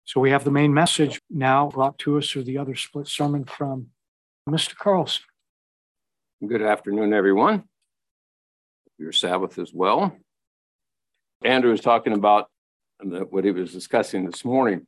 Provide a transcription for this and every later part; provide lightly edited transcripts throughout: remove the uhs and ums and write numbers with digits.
So we have the main message now brought to us through the other split sermon from Mr. Carlson. Good afternoon, everyone. Your Sabbath as well. Andrew was talking about what he was discussing this morning.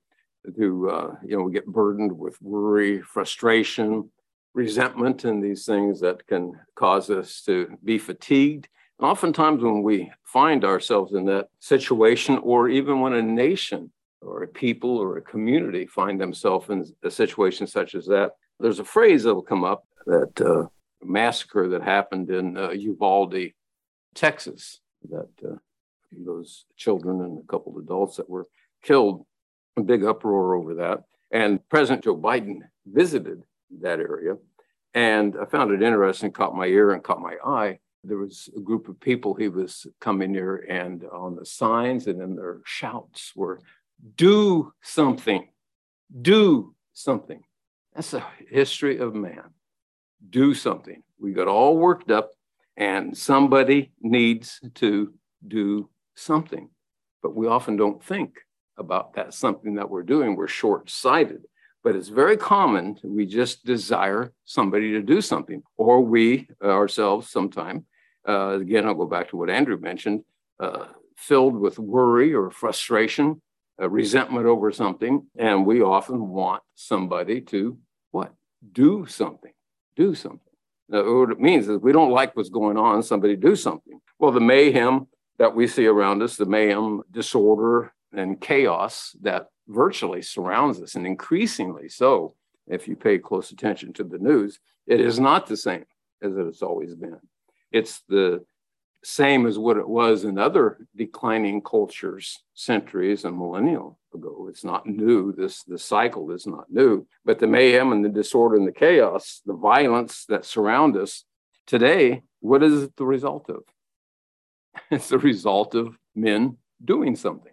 We get burdened with worry, frustration, resentment, and these things that can cause us to be fatigued. And oftentimes when we find ourselves in that situation, or even when a nation or a people or a community find themselves in a situation such as that, there's a phrase that will come up, that massacre that happened in Uvalde, Texas, that those children and a couple of adults that were killed, a big uproar over that. And President Joe Biden visited that area. And I found it interesting, caught my ear and caught my eye. There was a group of people he was coming near, and on the signs and in their shouts were, "Do something, do something." That's the history of man. Do something. We got all worked up, and somebody needs to do something. But we often don't think about that something that we're doing. We're short-sighted. But it's very common, we just desire somebody to do something, or we ourselves sometime, again, I'll go back to what Andrew mentioned, filled with worry or frustration, resentment over something, and we often want somebody to, what? Do something, do something. Now, what it means is we don't like what's going on, somebody do something. Well, the mayhem that we see around us, the mayhem, disorder, and chaos that virtually surrounds us, and increasingly so, if you pay close attention to the news, it is not the same as it's always been. It's the same as what it was in other declining cultures centuries and millennia ago. It's not new. The cycle is not new, but the mayhem and the disorder and the chaos, the violence that surround us today, what is it the result of? It's the result of men doing something.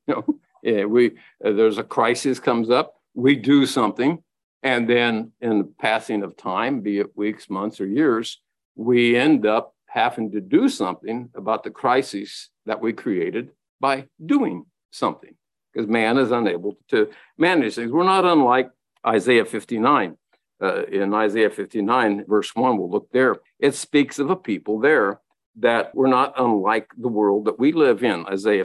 There's a crisis comes up, we do something, and then in the passing of time, be it weeks, months, or years, we end up having to do something about the crisis that we created by doing something, because man is unable to manage things. We're not unlike Isaiah 59. In Isaiah 59, verse 1, we'll look there. It speaks of a people there that we're not unlike the world that we live in. Isaiah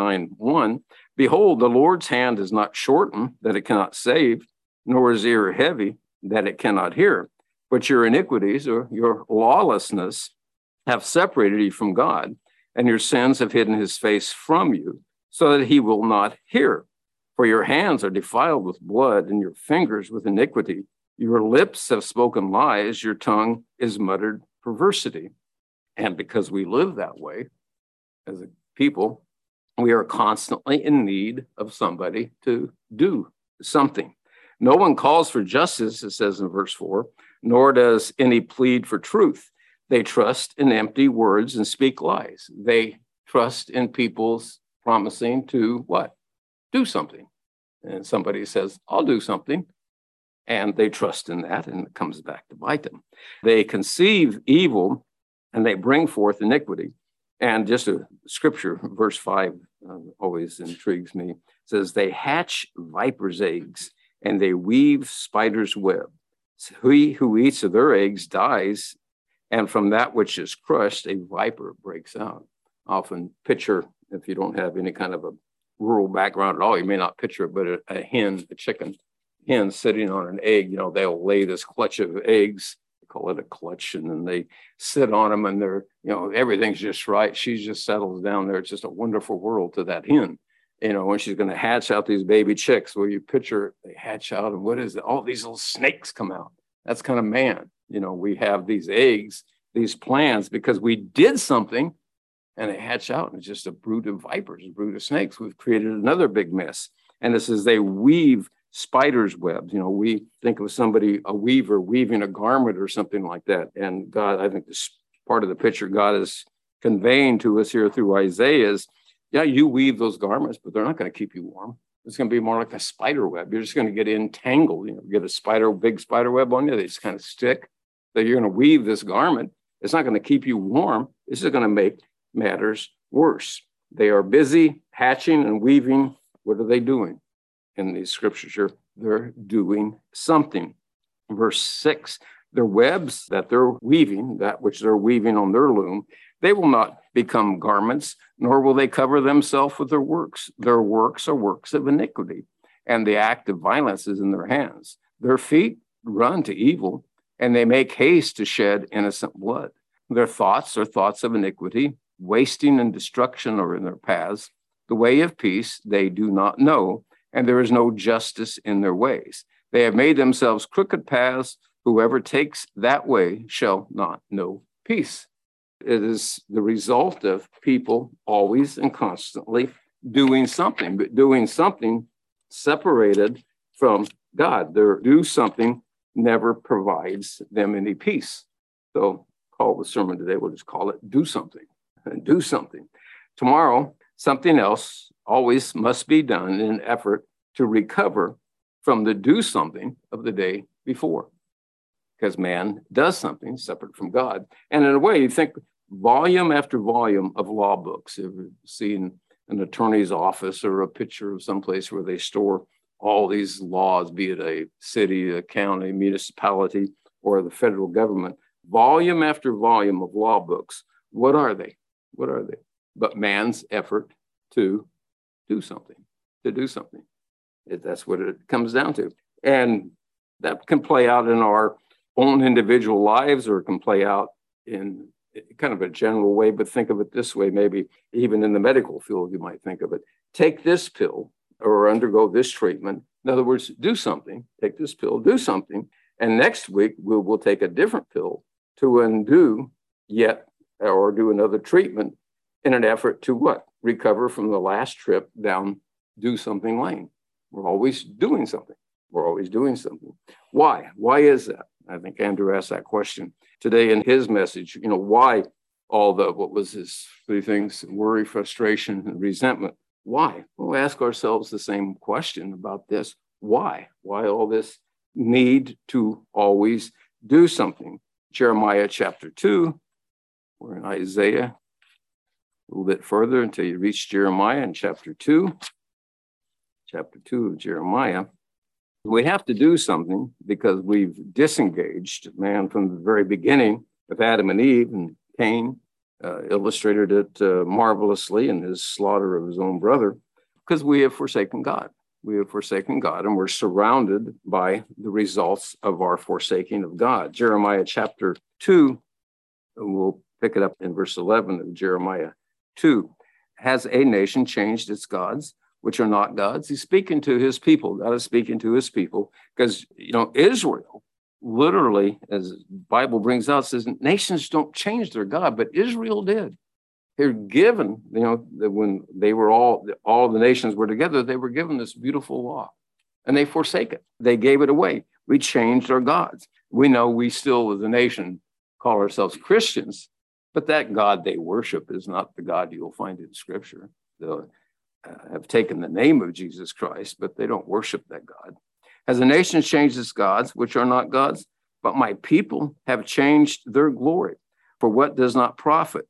59:1, "Behold, the Lord's hand is not shortened, that it cannot save, nor his ear heavy, that it cannot hear. But your iniquities," or your lawlessness, "have separated you from God, and your sins have hidden his face from you, so that he will not hear. For your hands are defiled with blood, and your fingers with iniquity. Your lips have spoken lies, your tongue is muttered perversity." And because we live that way as a people, we are constantly in need of somebody to do something. "No one calls for justice," it says in verse 4, "nor does any plead for truth. They trust in empty words and speak lies." They trust in people's promising to what? Do something. And somebody says, "I'll do something." And they trust in that, and it comes back to bite them. They conceive evil, and they bring forth iniquity. And just a scripture, verse 5, always intrigues me. It says, "They hatch viper's eggs, and they weave spider's web. He who eats of their eggs dies, and from that which is crushed, a viper breaks out." Often picture, if you don't have any kind of a rural background at all, you may not picture it, but a hen, a chicken hen sitting on an egg, they'll lay this clutch of eggs, call it a clutch, and then they sit on them, and they're, everything's just right. She just settles down there. It's just a wonderful world to that hen, when she's going to hatch out these baby chicks. Well, you picture they hatch out, and what is it? All these little snakes come out. That's kind of man. We have these eggs, these plans, because we did something, and they hatch out, and it's just a brood of vipers, a brood of snakes. We've created another big mess. And this is, they weave spider's webs. We think of somebody, a weaver, weaving a garment or something like that. And God, I think this part of the picture God is conveying to us here through Isaiah is, yeah, you weave those garments, but they're not going to keep you warm. It's going to be more like a spider web. You're just going to get entangled. Get a big spider web on you. They just kind of stick. That you're going to weave this garment. It's not going to keep you warm. This is going to make matters worse. They are busy hatching and weaving. What are they doing? in these scriptures here. They're doing something. Verse 6, their webs that they're weaving, that which they're weaving on their loom, they will not become garments, nor will they cover themselves with their works. Their works are works of iniquity, and the act of violence is in their hands. Their feet run to evil, and they make haste to shed innocent blood. Their thoughts are thoughts of iniquity, wasting and destruction are in their paths. The way of peace they do not know, and there is no justice in their ways. They have made themselves crooked paths. Whoever takes that way shall not know peace. It is the result of people always and constantly doing something, but doing something separated from God. Their do something never provides them any peace. So call the sermon today, we'll just call it do something and do something. Tomorrow, something else always must be done in an effort to recover from the do something of the day before. Because man does something separate from God. And in a way, you think volume after volume of law books. If you've seen an attorney's office or a picture of someplace where they store all these laws, be it a city, a county, municipality, or the federal government, volume after volume of law books. What are they? What are they? But man's effort to do something, That's what it comes down to. And that can play out in our own individual lives, or it can play out in kind of a general way, but think of it this way, maybe even in the medical field, you might think of it. Take this pill or undergo this treatment. In other words, do something, take this pill, do something. And next week, we'll take a different pill to undo yet, or do another treatment in an effort to what? Recover from the last trip down do something lane. We're always doing something. We're always doing something. Why? Why is that? I think Andrew asked that question today in his message. Why all what was his 3 things? Worry, frustration, and resentment. Why? We'll ask ourselves the same question about this. Why? Why all this need to always do something? Jeremiah chapter 2, we're in Isaiah a little bit further until you reach Jeremiah in chapter 2. Chapter 2 of Jeremiah. We have to do something because we've disengaged man from the very beginning with Adam and Eve, and Cain illustrated it marvelously in his slaughter of his own brother, because we have forsaken God. We have forsaken God, and we're surrounded by the results of our forsaking of God. Jeremiah chapter 2, we'll pick it up in verse 11 of Jeremiah 2. Has a nation changed its gods, which are not gods? He's speaking to his people. God is speaking to his people, because, Israel, literally, as the Bible brings out, says nations don't change their God, but Israel did. They're given, that when they were all the nations were together, they were given this beautiful law, and they forsake it. They gave it away. We changed our gods. We know we still, as a nation, call ourselves Christians, but that God they worship is not the God you'll find in Scripture. They'll have taken the name of Jesus Christ, but they don't worship that God. Has a nation changed its gods, which are not gods? But my people have changed their glory for what does not profit.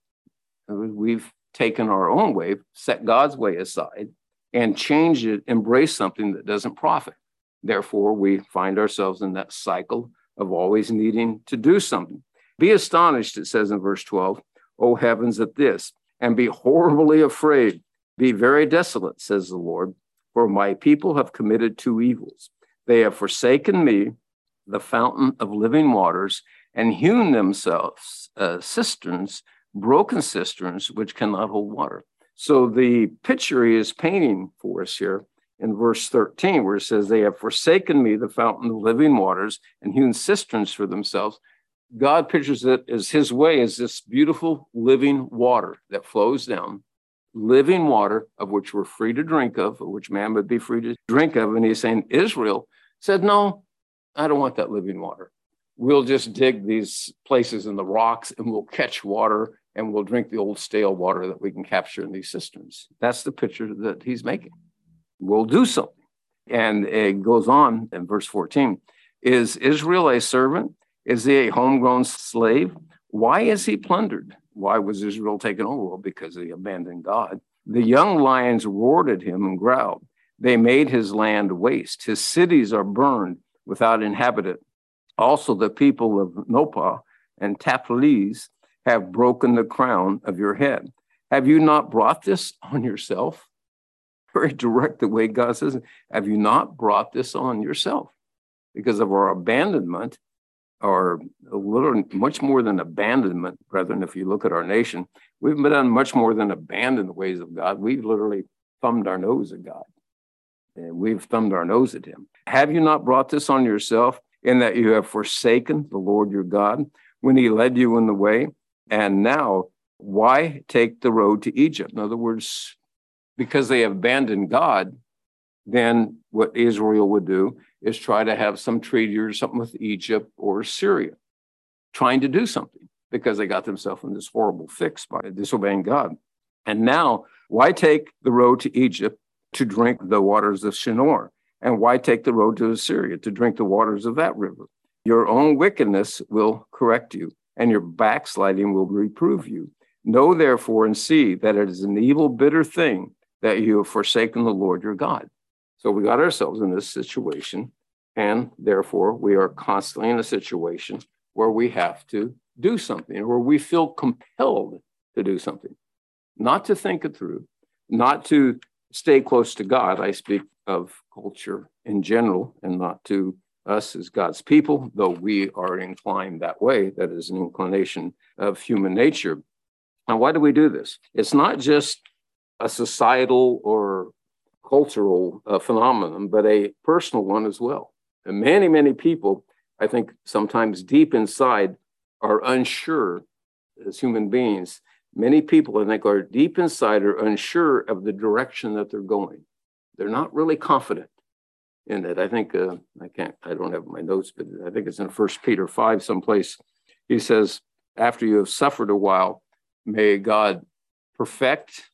We've taken our own way, set God's way aside, and changed it, embraced something that doesn't profit. Therefore, we find ourselves in that cycle of always needing to do something. Be astonished, it says in verse 12, O heavens, at this, and be horribly afraid. Be very desolate, says the Lord, for my people have committed 2 evils. They have forsaken me, the fountain of living waters, and hewn themselves cisterns, broken cisterns, which cannot hold water. So the picture he is painting for us here in verse 13, where it says, they have forsaken me, the fountain of living waters, and hewn cisterns for themselves. God pictures it as his way, as this beautiful living water that flows down, living water of which we're free to drink of which man would be free to drink of. And he's saying, Israel said, no, I don't want that living water. We'll just dig these places in the rocks and we'll catch water and we'll drink the old stale water that we can capture in these cisterns. That's the picture that he's making. We'll do something. And it goes on in verse 14. Is Israel a servant? Is he a homegrown slave? Why is he plundered? Why was Israel taken over? Well, because he abandoned God. The young lions roared at him and growled. They made his land waste. His cities are burned without inhabitant. Also, the people of Nopah and Taphles have broken the crown of your head. Have you not brought this on yourself? Very direct the way God says it. Have you not brought this on yourself? Because of our abandonment, or a little, much more than abandonment, brethren, if you look at our nation, we've done much more than abandon the ways of God. We've literally thumbed our nose at God. And we've thumbed our nose at him. Have you not brought this on yourself in that you have forsaken the Lord your God when he led you in the way? And now, why take the road to Egypt? In other words, because they abandoned God, then what Israel would do is try to have some treaty or something with Egypt or Syria, trying to do something because they got themselves in this horrible fix by disobeying God. And now, why take the road to Egypt to drink the waters of Shinar? And why take the road to Assyria to drink the waters of that river? Your own wickedness will correct you, and your backsliding will reprove you. Know therefore and see that it is an evil, bitter thing that you have forsaken the Lord your God. So we got ourselves in this situation, and therefore we are constantly in a situation where we have to do something, or we feel compelled to do something, not to think it through, not to stay close to God. I speak of culture in general and not to us as God's people, though we are inclined that way. That is an inclination of human nature. Now, why do we do this? It's not just a societal or cultural phenomenon, but a personal one as well. And many, many people, I think sometimes deep inside, are unsure as human beings. Many people, I think, are deep inside are unsure of the direction that they're going. They're not really confident in it. I think, I don't have my notes, but I think it's in 1 Peter 5 someplace. He says, after you have suffered a while, may God perfect,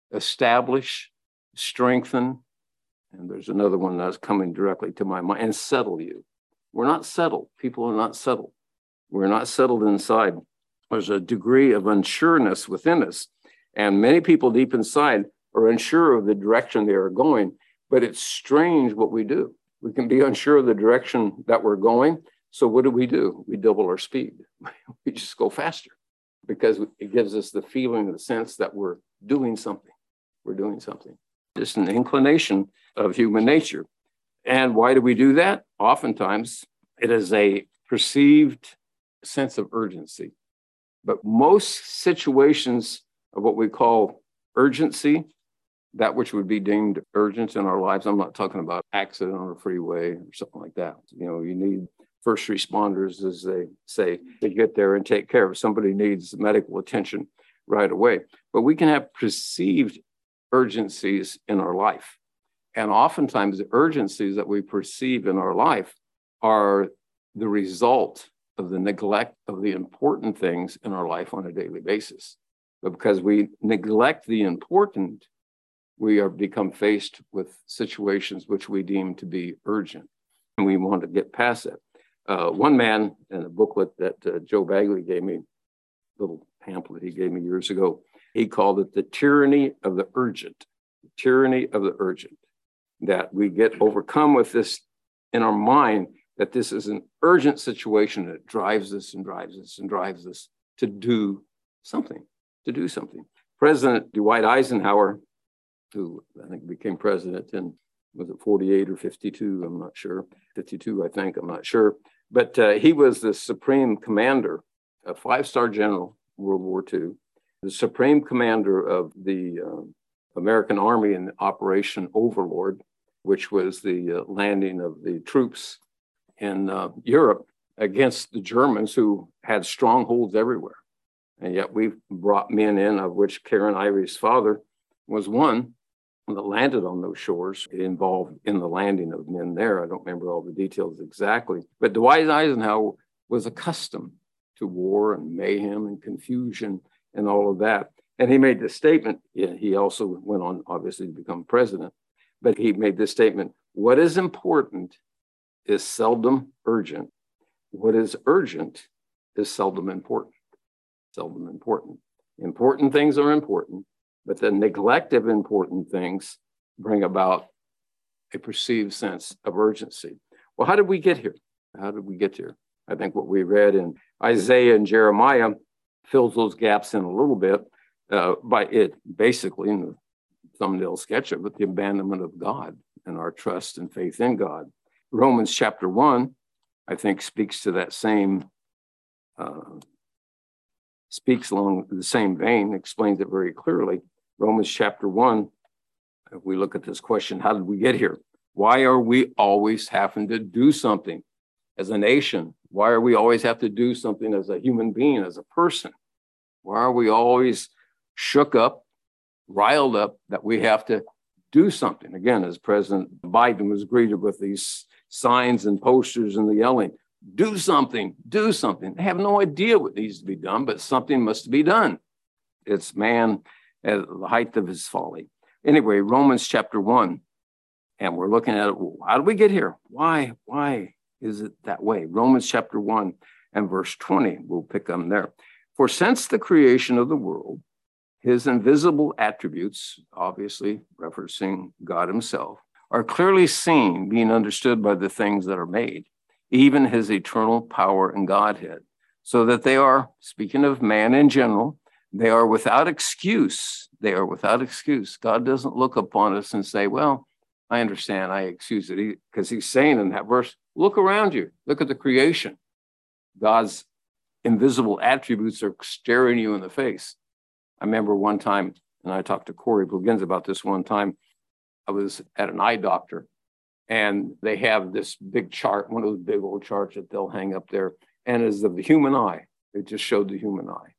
establish, strengthen, and there's another one that's coming directly to my mind, and settle you. We're not settled. People are not settled. We're not settled inside. There's a degree of unsureness within us. And many people deep inside are unsure of the direction they are going, but it's strange what we do. We can be unsure of the direction that we're going. So what do? We double our speed. We just go faster because it gives us the feeling, the sense that we're doing something. We're doing something. Just an inclination of human nature. And why do we do that? Oftentimes, it is a perceived sense of urgency. But most situations of what we call urgency, that which would be deemed urgent in our lives, I'm not talking about accident on a freeway or something like that. You know, you need first responders, as they say, to get there and take care of somebody needs medical attention right away. But we can have perceived urgencies in our life. And oftentimes the urgencies that we perceive in our life are the result of the neglect of the important things in our life on a daily basis. But because we neglect the important, we are become faced with situations which we deem to be urgent. And we want to get past it. One man in a booklet that Joe Bagley gave me, little pamphlet he gave me years ago, he called it the tyranny of the urgent, the tyranny of the urgent, that we get overcome with this in our mind, that this is an urgent situation that drives us and drives us and drives us to do something, President Dwight Eisenhower, who I think became president in, was it 48 or 52? I'm not sure. 52, I think, I'm not sure. But he was the supreme commander, a 5-star general, World War II, the supreme commander of the American Army in Operation Overlord, which was the landing of the troops in Europe against the Germans who had strongholds everywhere. And yet we've brought men in, of which Karen Ivory's father was one, that landed on those shores, involved in the landing of men there. I don't remember all the details exactly. But Dwight Eisenhower was accustomed to war and mayhem and confusion and all of that. And he made this statement. He also went on, obviously, to become president. But he made this statement: what is important is seldom urgent. What is urgent is seldom important. Seldom important. Important things are important, but the neglect of important things bring about a perceived sense of urgency. Well, how did we get here? How did we get here? I think what we read in Isaiah and Jeremiah fills those gaps in a little bit by it basically in the thumbnail sketch of it, the abandonment of God and our trust and faith in God. Romans chapter 1, I think, speaks to that same, speaks along the same vein, explains it very clearly. Romans chapter 1, if we look at this question, how did we get here? Why are we always having to do something as a nation? Why are we always have to do something as a human being, as a person? Why are we always shook up, riled up that we have to do something? Again, as President Biden was greeted with these signs and posters and the yelling, do something, do something. They have no idea what needs to be done, but something must be done. It's man at the height of his folly. Anyway, Romans chapter 1, and we're looking at it. How did we get here? Why is it that way? Romans chapter 1 and verse 20, we'll pick them there. For since the creation of the world, his invisible attributes, obviously referencing God himself, are clearly seen, being understood by the things that are made, even his eternal power and Godhead, so that they are, speaking of man in general, they are without excuse. They are without excuse. God doesn't look upon us and say, well, I understand, I excuse it, because he's saying in that verse, look around you, look at the creation. God's invisible attributes are staring you in the face. I remember one time, and I talked to Corey Blugins about this one time, I was at an eye doctor, and they have this big chart, one of those big old charts that they'll hang up there, and is of the human eye. It just showed the human eye.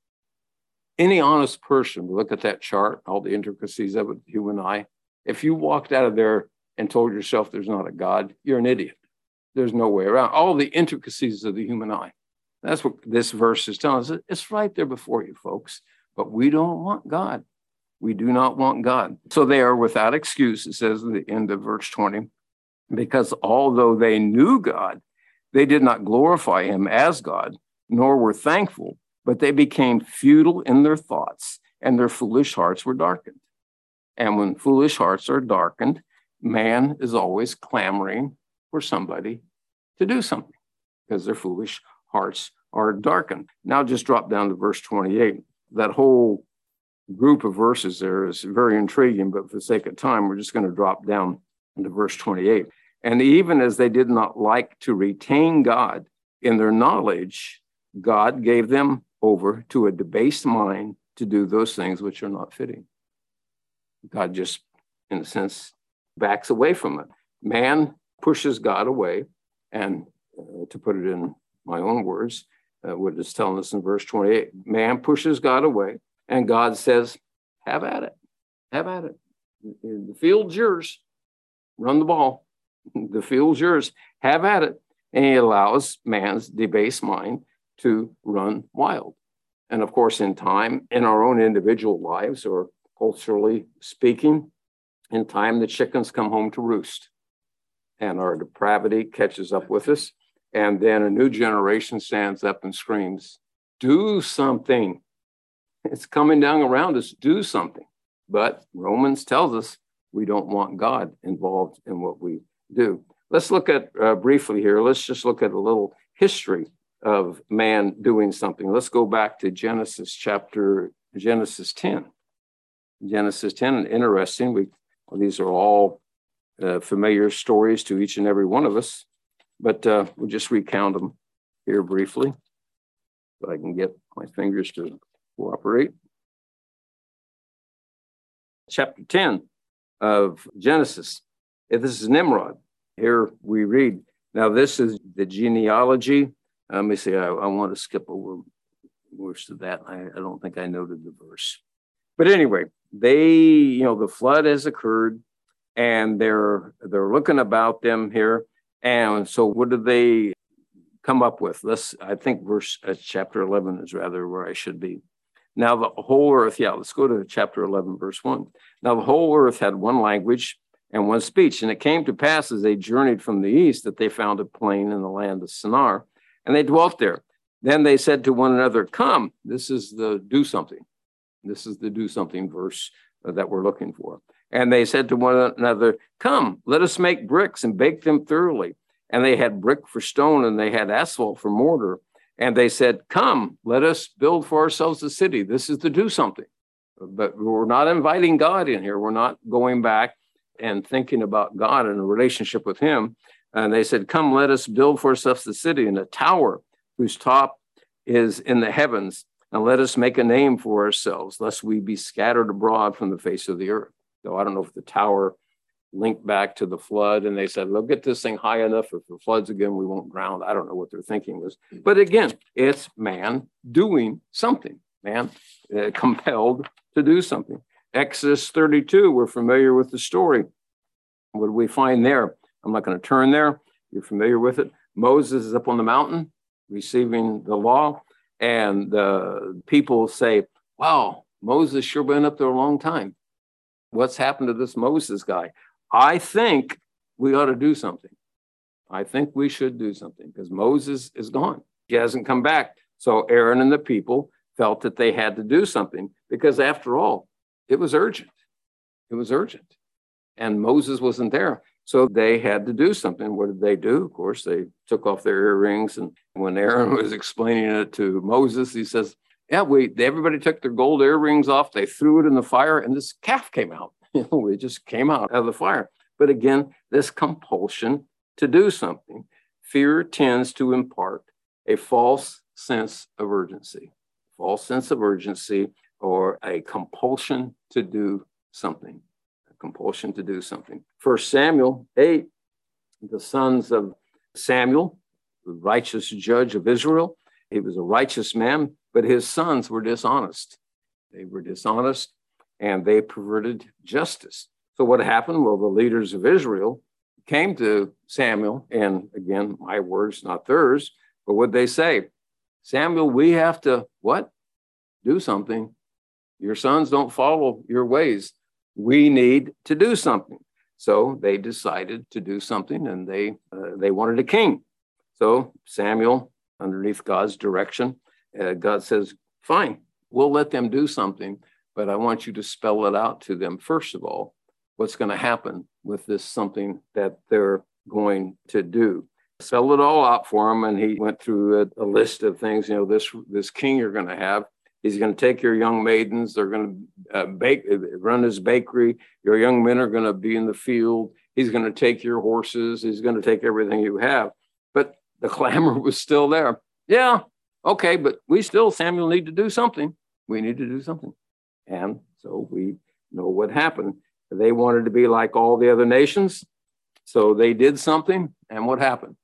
Any honest person would look at that chart, all the intricacies of it, the human eye. If you walked out of there and told yourself there's not a God, you're an idiot. There's no way around. All the intricacies of the human eye. That's what this verse is telling us. It's right there before you, folks. But we don't want God. We do not want God. So they are without excuse, it says at the end of verse 20, because although they knew God, they did not glorify him as God, nor were thankful, but they became futile in their thoughts, and their foolish hearts were darkened. And when foolish hearts are darkened, man is always clamoring for somebody to do something because their foolish hearts are darkened. Now just drop down to verse 28. That whole group of verses there is very intriguing, but for the sake of time, we're just going to drop down into verse 28. And even as they did not like to retain God in their knowledge, God gave them over to a debased mind to do those things which are not fitting. God just, in a sense, backs away from it. Man pushes God away, and to put it in my own words, what it's telling us in verse 28, man pushes God away, and God says, have at it. Have at it. The field's yours. Run the ball. The field's yours. Have at it. And he allows man's debased mind to run wild. And of course, in time, in our own individual lives, or culturally speaking, in time, the chickens come home to roost, and our depravity catches up with us. And then a new generation stands up and screams, do something. It's coming down around us, do something. But Romans tells us we don't want God involved in what we do. Let's look at briefly here, let's just look at a little history of man doing something. Let's go back to Genesis 10. Genesis 10, interesting. These are all familiar stories to each and every one of us, but we'll just recount them here briefly so I can get my fingers to cooperate. Chapter 10 of Genesis. This is Nimrod. Here we read. Now this is the genealogy. Let me see, I want to skip over most of that. I don't think I noted the verse. But anyway, the flood has occurred, and they're looking about them here. And so what do they come up with? I think chapter 11 is rather where I should be. Now the whole earth, let's go to chapter 11, verse 1. Now the whole earth had one language and one speech. And it came to pass as they journeyed from the east that they found a plain in the land of Shinar, and they dwelt there. Then they said to one another, come, this is the do something. This is the do something verse that we're looking for. And they said to one another, come, let us make bricks and bake them thoroughly. And they had brick for stone and they had asphalt for mortar. And they said, come, let us build for ourselves a city. This is to do something. But we're not inviting God in here. We're not going back and thinking about God and a relationship with him. And they said, come, let us build for ourselves the city and a tower whose top is in the heavens. And let us make a name for ourselves, lest we be scattered abroad from the face of the earth. So I don't know if the tower linked back to the flood. And they said, look, get this thing high enough. If it floods again, we won't drown. I don't know what their thinking was. But again, it's man doing something, man compelled to do something. Exodus 32, we're familiar with the story. What do we find there? I'm not going to turn there. You're familiar with it. Moses is up on the mountain receiving the law, and the people say, wow, Moses sure been up there a long time. What's happened to this Moses guy? I think we ought to do something. I think we should do something because Moses is gone. He hasn't come back. So Aaron and the people felt that they had to do something because after all, it was urgent. It was urgent. And Moses wasn't there. So they had to do something. What did they do? Of course, they took off their earrings. And when Aaron was explaining it to Moses, he says, yeah, everybody took their gold earrings off. They threw it in the fire and this calf came out. It just came out of the fire. But again, this compulsion to do something. Fear tends to impart a false sense of urgency, or a compulsion to do something. Compulsion to do something. 1 Samuel 8, the sons of Samuel, the righteous judge of Israel. He was a righteous man, but his sons were dishonest. They were dishonest and they perverted justice. So what happened? Well, the leaders of Israel came to Samuel, and again, my words, not theirs, but what they say? Samuel, we have to, what? Do something. Your sons don't follow your ways. We need to do something. So they decided to do something, and they wanted a king. So Samuel, underneath God's direction, God says, fine, we'll let them do something, but I want you to spell it out to them, first of all, what's going to happen with this something that they're going to do. Spell it all out for him, and he went through a list of things. You know, this king you're going to have, he's going to take your young maidens. They're going to run his bakery. Your young men are going to be in the field. He's going to take your horses. He's going to take everything you have. But the clamor was still there. Yeah, okay, but Samuel, need to do something. We need to do something. And so we know what happened. They wanted to be like all the other nations. So they did something. And what happened?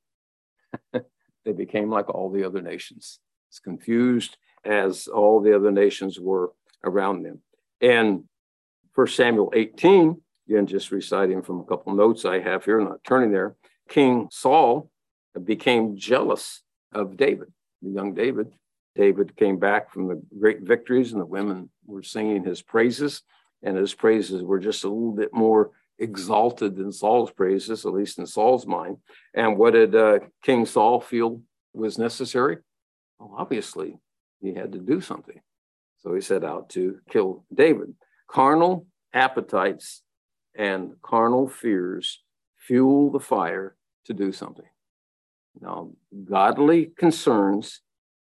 They became like all the other nations. It's confused as all the other nations were around them. And 1 Samuel 18, again, just reciting from a couple notes I have here, not turning there, King Saul became jealous of David, the young David. David came back from the great victories, and the women were singing his praises, and his praises were just a little bit more exalted than Saul's praises, at least in Saul's mind. And what did King Saul feel was necessary? Well, obviously, he had to do something. So he set out to kill David. Carnal appetites and carnal fears fuel the fire to do something. Now, godly concerns,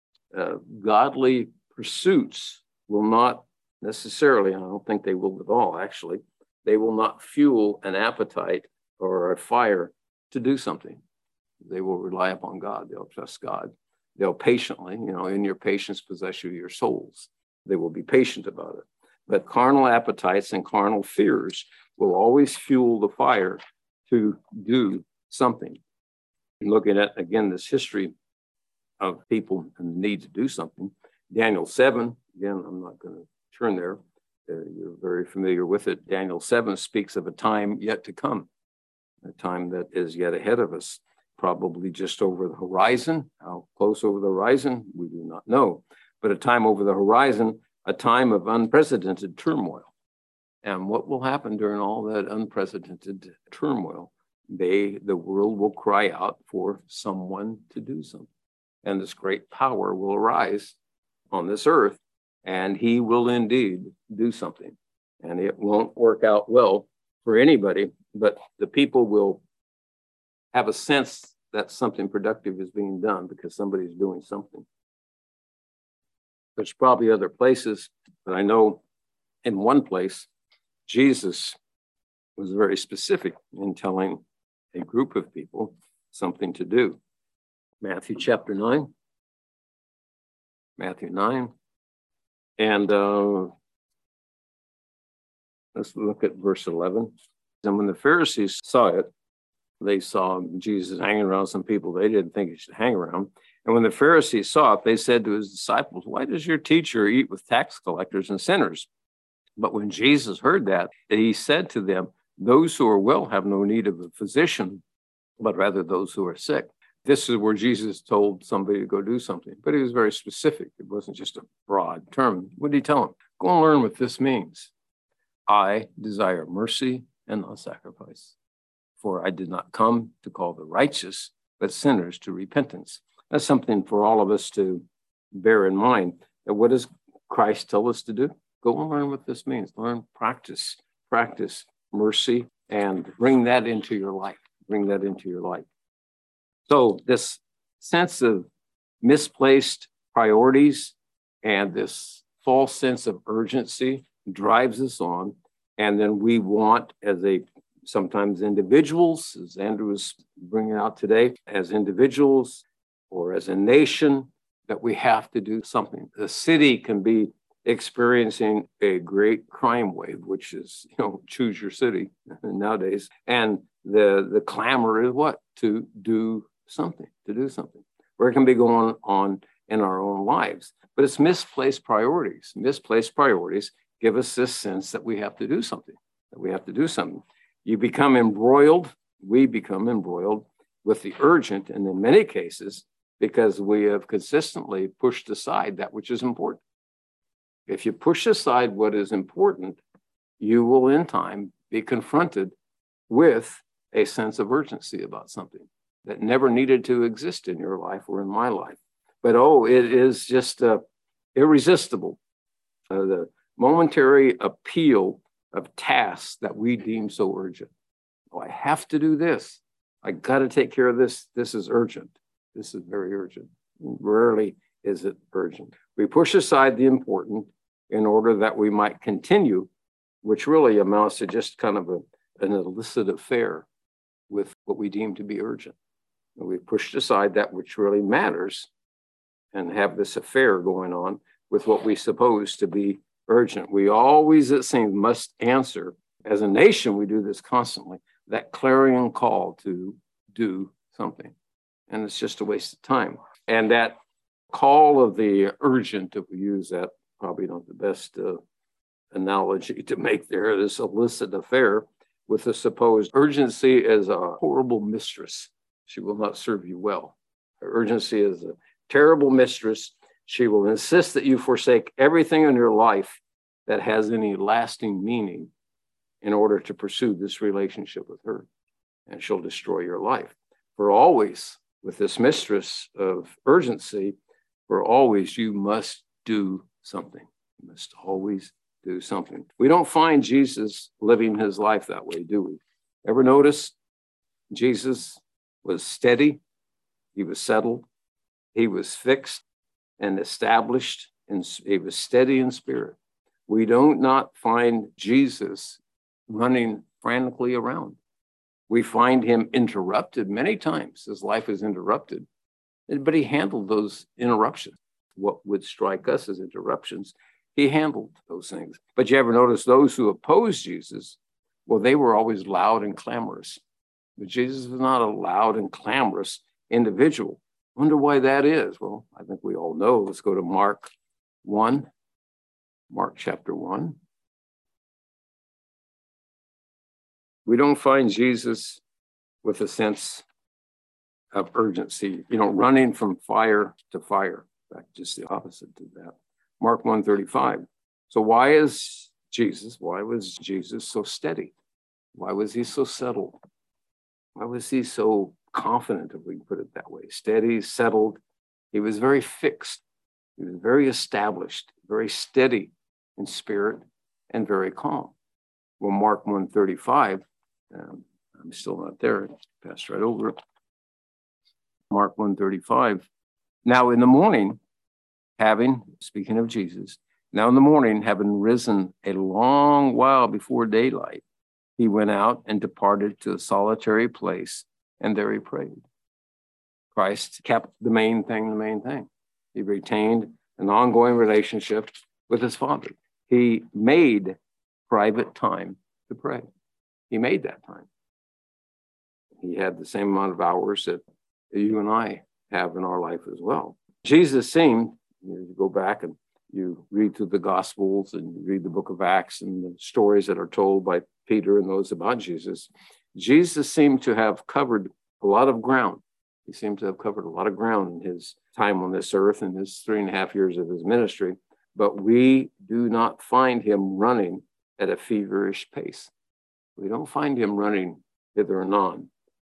godly pursuits will not necessarily, I don't think they will at all, actually, they will not fuel an appetite or a fire to do something. They will rely upon God. They'll trust God. They'll patiently, in your patience possess you your souls. They will be patient about it. But carnal appetites and carnal fears will always fuel the fire to do something. And looking at, again, this history of people and the need to do something. Daniel 7, again, I'm not going to turn there. You're very familiar with it. Daniel 7 speaks of a time yet to come, a time that is yet ahead of us, probably just over the horizon. How close over the horizon, we do not know. But a time over the horizon, a time of unprecedented turmoil. And what will happen during all that unprecedented turmoil? The world will cry out for someone to do something. And this great power will arise on this earth, and he will indeed do something. And it won't work out well for anybody, but the people will have a sense that something productive is being done because somebody's doing something. There's probably other places, but I know in one place, Jesus was very specific in telling a group of people something to do. Matthew chapter 9. Matthew 9. And let's look at verse 11. And when the Pharisees saw it, they saw Jesus hanging around some people they didn't think he should hang around. And when the Pharisees saw it, they said to his disciples, "Why does your teacher eat with tax collectors and sinners?" But when Jesus heard that, he said to them, "Those who are well have no need of a physician, but rather those who are sick." This is where Jesus told somebody to go do something, but he was very specific. It wasn't just a broad term. What did he tell them? Go and learn what this means. I desire mercy and not sacrifice, for I did not come to call the righteous, but sinners to repentance. That's something for all of us to bear in mind. That what does Christ tell us to do? Go and learn what this means. Learn, practice mercy, and bring that into your life. Bring that into your life. So this sense of misplaced priorities and this false sense of urgency drives us on. And then we want, sometimes individuals, as Andrew was bringing out today, as individuals or as a nation, that we have to do something. The city can be experiencing a great crime wave, which is, choose your city nowadays. And the clamor is what? To do something. Or it can be going on in our own lives. But it's misplaced priorities. Misplaced priorities give us this sense that we have to do something, You become embroiled, we become embroiled with the urgent, and in many cases, because we have consistently pushed aside that which is important. If you push aside what is important, you will in time be confronted with a sense of urgency about something that never needed to exist in your life or in my life. But it is just irresistible. The momentary appeal of tasks that we deem so urgent. I have to do this. I got to take care of this. This is urgent. This is very urgent. Rarely is it urgent. We push aside the important in order that we might continue, which really amounts to just kind of an illicit affair with what we deem to be urgent. And we pushed aside that which really matters and have this affair going on with what we suppose to be urgent. We always, it seems, must answer. As a nation, we do this constantly, that clarion call to do something. And it's just a waste of time. And that call of the urgent, if we use that, probably not the best analogy to make there, this illicit affair with the supposed urgency as a horrible mistress. She will not serve you well. Urgency is a terrible mistress. She will insist that you forsake everything in your life that has any lasting meaning in order to pursue this relationship with her. And she'll destroy your life. For always, with this mistress of urgency, for always you must do something. You must always do something. We don't find Jesus living his life that way, do we? Ever notice Jesus was steady, he was settled, he was fixed and established, and he was steady in spirit. We don't not find Jesus running frantically around. We find him interrupted many times. His life is interrupted, but he handled those interruptions. What would strike us as interruptions, he handled those things. But you ever notice those who opposed Jesus, well, they were always loud and clamorous. But Jesus was not a loud and clamorous individual. Wonder why that is? Well, I think we all know. Let's go to Mark 1, Mark chapter 1. We don't find Jesus with a sense of urgency, running from fire to fire. In fact, just the opposite to that. Mark 1:35. So why was Jesus so steady? Why was he so settled? Why was he so confident, if we can put it that way? Steady, settled. He was very fixed. He was very established, very steady in spirit, and very calm. Well, Mark 1:35, I'm still not there. Passed right over it. Mark 1:35. Now in the morning, speaking of Jesus, now in the morning, having risen a long while before daylight, he went out and departed to a solitary place, and there he prayed. Christ kept the main thing. He retained an ongoing relationship with his Father. He made private time to pray. He made that time. He had the same amount of hours that you and I have in our life as well. Jesus seemed, you go back and you read through the Gospels and you read the book of Acts and the stories that are told by Peter and those about Jesus, Jesus seemed to have covered a lot of ground. He seemed to have covered a lot of ground in his time on this earth and his 3.5 years of his ministry, but we do not find him running at a feverish pace. We don't find him running hither and on.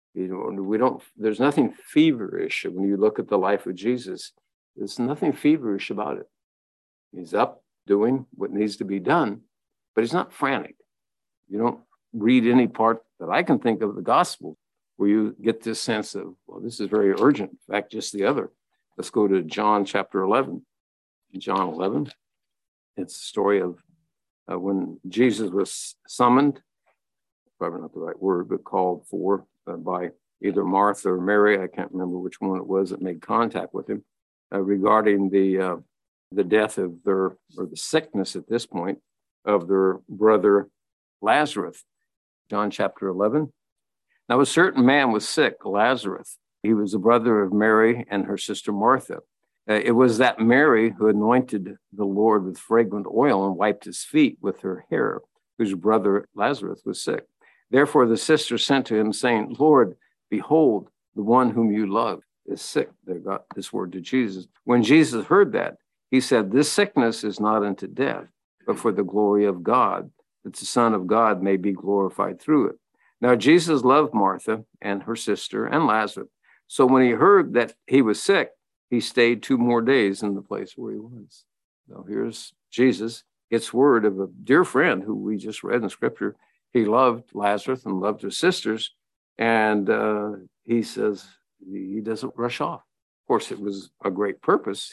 There's nothing feverish when you look at the life of Jesus. There's nothing feverish about it. He's up doing what needs to be done, but he's not frantic. You don't read any part that I can think of the gospel where you get this sense of, well, this is very urgent. In fact, just the other. Let's go to John chapter 11. John 11. It's the story of when Jesus was summoned, probably not the right word, but called for by either Martha or Mary. I can't remember which one it was that made contact with him regarding the death of or the sickness at this point of their brother Lazarus. John chapter 11. Now a certain man was sick, Lazarus. He was the brother of Mary and her sister Martha. It was that Mary who anointed the Lord with fragrant oil and wiped his feet with her hair, whose brother Lazarus was sick. Therefore the sister sent to him, saying, Lord, behold, the one whom you love is sick. They got this word to Jesus. When Jesus heard that, he said, this sickness is not unto death, but for the glory of God, that the Son of God may be glorified through it. Now Jesus loved Martha and her sister and Lazarus. So when he heard that he was sick, he stayed 2 more days in the place where he was. Now here's Jesus, gets word of a dear friend who we just read in scripture. He loved Lazarus and loved his sisters. And he says he doesn't rush off. Of course, it was a great purpose.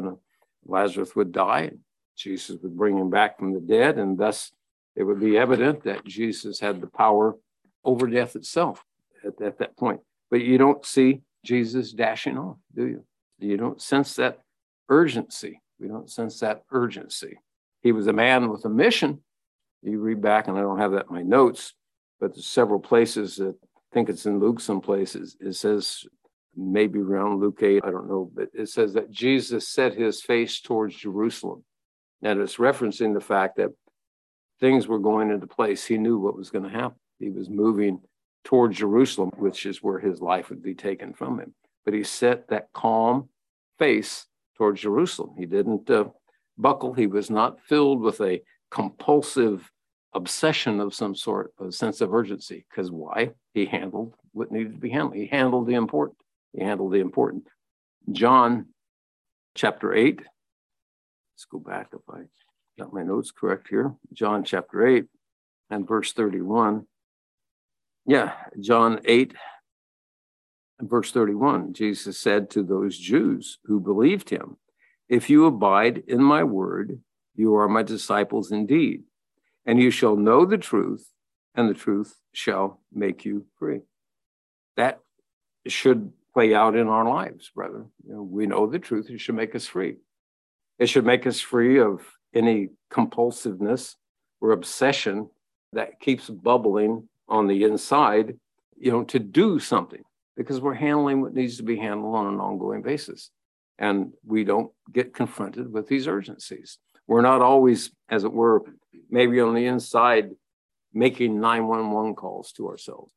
Lazarus would die. Jesus would bring him back from the dead. And thus it would be evident that Jesus had the power over death itself at that point. But you don't see Jesus dashing off, do you? You don't sense that urgency. We don't sense that urgency. He was a man with a mission. You read back, and I don't have that in my notes, but there's several places that I think it's in Luke, some places. It says, maybe around Luke 8, I don't know, but it says that Jesus set his face towards Jerusalem. And it's referencing the fact that things were going into place. He knew what was going to happen. He was moving toward Jerusalem, which is where his life would be taken from him. But he set that calm face towards Jerusalem. He didn't buckle. He was not filled with a compulsive obsession of some sort, a sense of urgency. Because why? He handled what needed to be handled. He handled the important. John chapter 8. Let's go back if I got my notes correct here. John chapter 8 and verse 31. Yeah, John 8 and verse 31. Jesus said to those Jews who believed him, if you abide in my word, you are my disciples indeed, and you shall know the truth, and the truth shall make you free. That should play out in our lives, brother. We know the truth. It should make us free. It should make us free of any compulsiveness or obsession that keeps bubbling on the inside, to do something, because we're handling what needs to be handled on an ongoing basis. And we don't get confronted with these urgencies. We're not always, as it were, maybe on the inside, making 911 calls to ourselves,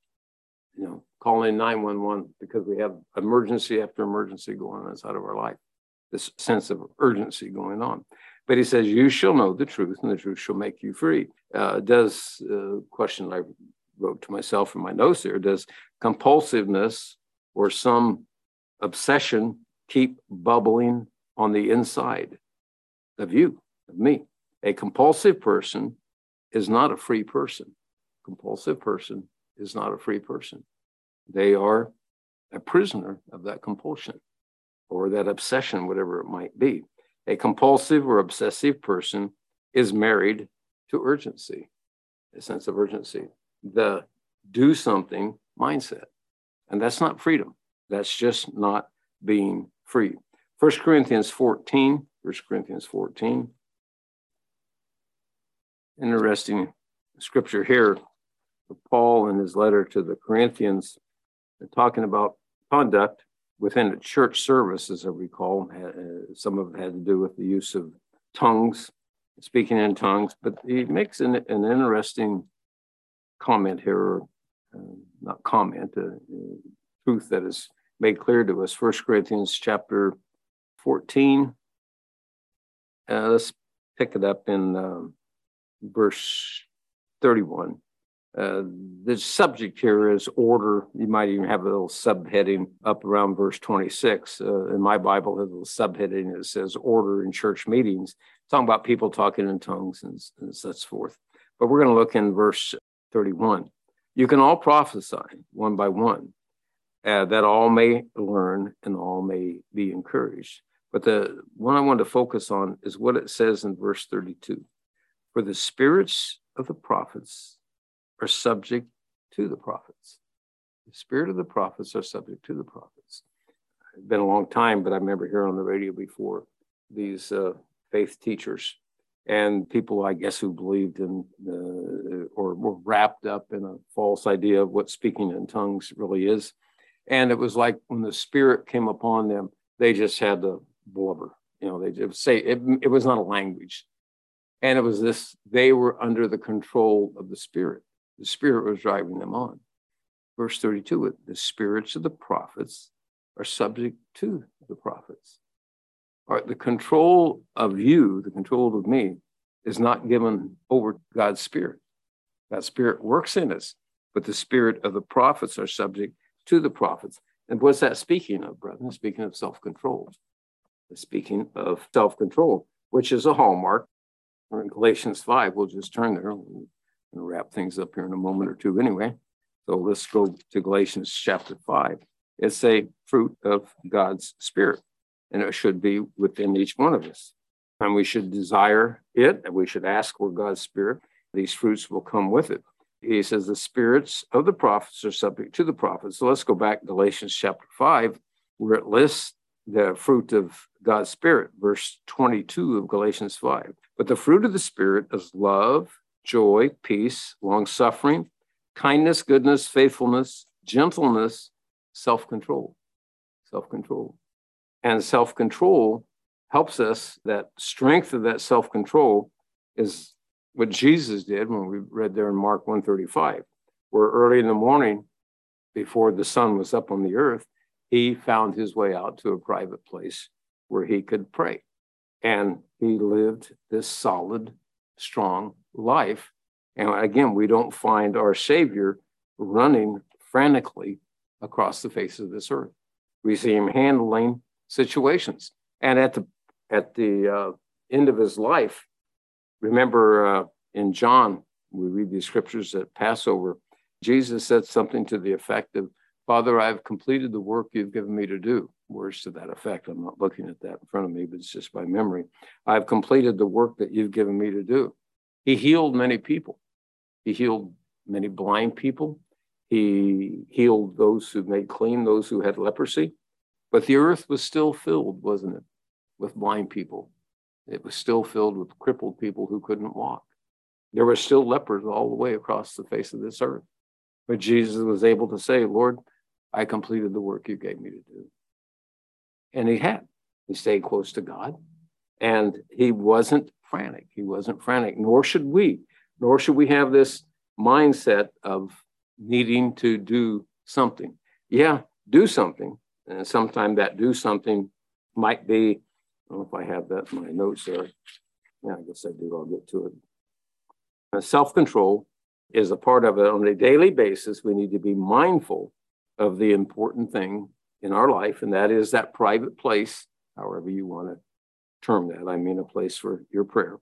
calling 911 because we have emergency after emergency going on inside of our life, this sense of urgency going on. But he says, you shall know the truth, and the truth shall make you free. Does question I wrote to myself in my notes there, does compulsiveness or some obsession keep bubbling on the inside of you, of me? A compulsive person is not a free person. Compulsive person is not a free person. They are a prisoner of that compulsion or that obsession, whatever it might be. A compulsive or obsessive person is married to urgency, a sense of urgency, the do something mindset. And that's not freedom. That's just not being free. 1 Corinthians 14, 1 Corinthians 14. Interesting scripture here. Paul in his letter to the Corinthians, talking about conduct within a church service, as I recall. Some of it had to do with the use of tongues, speaking in tongues, but he makes an interesting comment here, not comment, truth that is made clear to us. 1 Corinthians chapter 14. Let's pick it up in verse 31. The subject here is order. You might even have a little subheading up around verse 26. In my Bible, there's a little subheading that says order in church meetings, talking about people talking in tongues and such forth. But we're going to look in verse 31. You can all prophesy one by one, that all may learn and all may be encouraged. But the one I want to focus on is what it says in verse 32. For the spirits of the prophets are subject to the prophets. The spirit of the prophets are subject to the prophets. It's been a long time, but I remember hearing on the radio before these faith teachers and people, I guess, who believed in or were wrapped up in a false idea of what speaking in tongues really is. And it was like when the spirit came upon them, they just had to blubber. You know, they just say it was not a language. And it was this, they were under the control of the spirit. The spirit was driving them on. Verse 32, the spirits of the prophets are subject to the prophets. All right, the control of you, the control of me, is not given over to God's spirit. That spirit works in us, but the spirit of the prophets are subject to the prophets. And what's that speaking of, brethren? Speaking of self-control. Speaking of self-control, which is a hallmark. Or in Galatians 5, we'll just turn there. We'll wrap things up here in a moment or two anyway. So let's go to Galatians chapter 5. It's a fruit of God's spirit, and it should be within each one of us. And we should desire it, and we should ask for God's spirit. These fruits will come with it. He says the spirits of the prophets are subject to the prophets. So let's go back to Galatians chapter 5, where it lists the fruit of God's spirit, verse 22 of Galatians 5. But the fruit of the spirit is love, joy, peace, long-suffering, kindness, goodness, faithfulness, gentleness, self-control. Self-control. And self-control helps us. That strength of that self-control is what Jesus did when we read there in Mark 1:35, where early in the morning, before the sun was up on the earth, he found his way out to a private place where he could pray. And he lived this solid, strong life. And again, we don't find our Savior running frantically across the face of this earth. We see him handling situations. And at the end of his life, remember in John, we read these scriptures at Passover, Jesus said something to the effect of, Father, I've completed the work you've given me to do. Words to that effect. I'm not looking at that in front of me, but it's just by memory. I've completed the work that you've given me to do. He healed many people. He healed many blind people. He healed those who made clean, those who had leprosy. But the earth was still filled, wasn't it, with blind people. It was still filled with crippled people who couldn't walk. There were still lepers all the way across the face of this earth. But Jesus was able to say, Lord, I completed the work you gave me to do. And he had. He stayed close to God. And he wasn't frantic. He wasn't frantic, nor should we. Nor should we have this mindset of needing to do something. Yeah, do something. And sometimes that do something might be, I don't know if I have that in my notes there. Yeah, I guess I do. I'll get to it. Self-control is a part of it. On a daily basis, we need to be mindful of the important thing in our life, and that is that private place, however you want to term that. I mean, a place for your prayer.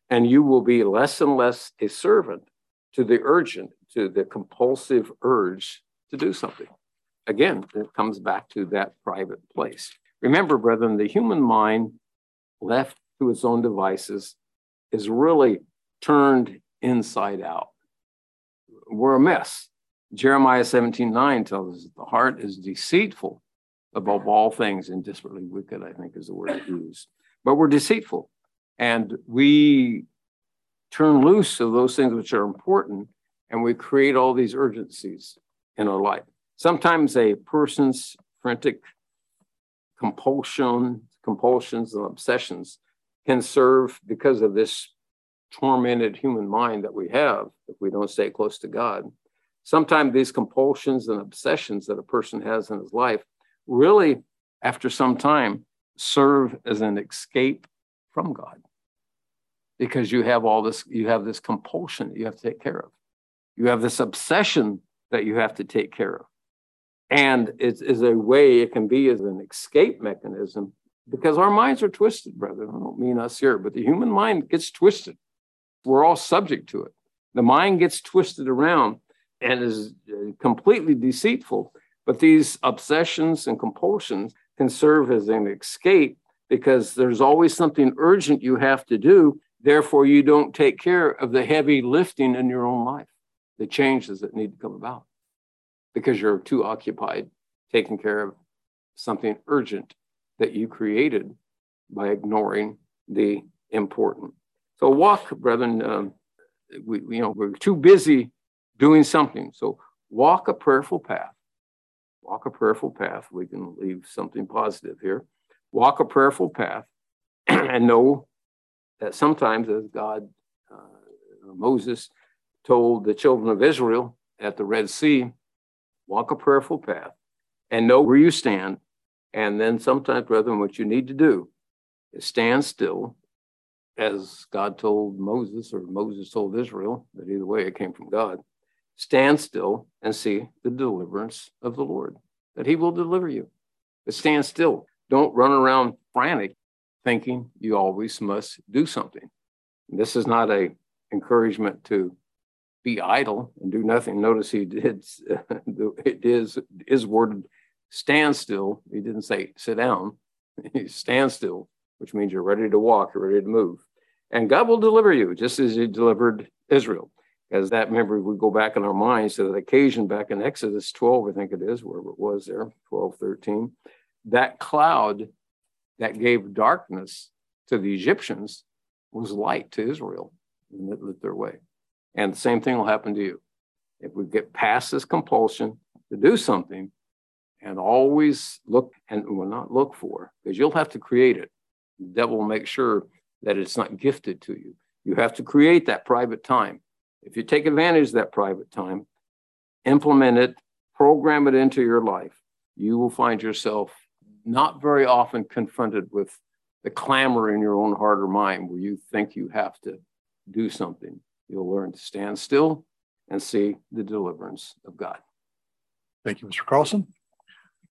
And you will be less and less a servant to the urgent, to the compulsive urge to do something. Again, it comes back to that private place. Remember, brethren, the human mind left to its own devices is really turned inside out. We're a mess. Jeremiah 17:9 tells us the heart is deceitful above all things and desperately wicked, I think is the word used. But we're deceitful. And we turn loose of those things which are important, and we create all these urgencies in our life. Sometimes a person's frantic compulsions and obsessions can serve because of this tormented human mind that we have if we don't stay close to God. Sometimes these compulsions and obsessions that a person has in his life really, after some time, serve as an escape from God. Because you have this compulsion that you have to take care of. You have this obsession that you have to take care of. And it is a way, it can be as an escape mechanism, because our minds are twisted, brother. I don't mean us here, but the human mind gets twisted. We're all subject to it. The mind gets twisted around and is completely deceitful. But these obsessions and compulsions can serve as an escape because there's always something urgent you have to do. Therefore, you don't take care of the heavy lifting in your own life, the changes that need to come about, because you're too occupied taking care of something urgent that you created by ignoring the important. So walk, brethren, we're too busy doing something. So walk a prayerful path. Walk a prayerful path. We can leave something positive here. Walk a prayerful path and know that sometimes, as Moses told the children of Israel at the Red Sea, walk a prayerful path and know where you stand. And then sometimes, brethren, what you need to do is stand still, as God told Moses, or Moses told Israel, but either way, it came from God. Stand still and see the deliverance of the Lord, that he will deliver you. But stand still. Don't run around frantic, thinking you always must do something. And this is not an encouragement to be idle and do nothing. Notice he did, it is worded stand still. He didn't say sit down. Stand still, which means you're ready to walk, you're ready to move. And God will deliver you, just as he delivered Israel. As that, remember, we go back in our minds to that occasion back in Exodus 12, I think it is, wherever it was there, 12, 13. That cloud that gave darkness to the Egyptians was light to Israel, and it lit their way. And the same thing will happen to you. If we get past this compulsion to do something and always look, and will not look for, because you'll have to create it. The devil will make sure that it's not gifted to you. You have to create that private time. If you take advantage of that private time, implement it, program it into your life, you will find yourself not very often confronted with the clamor in your own heart or mind where you think you have to do something. You'll learn to stand still and see the deliverance of God. Thank you, Mr. Carlson.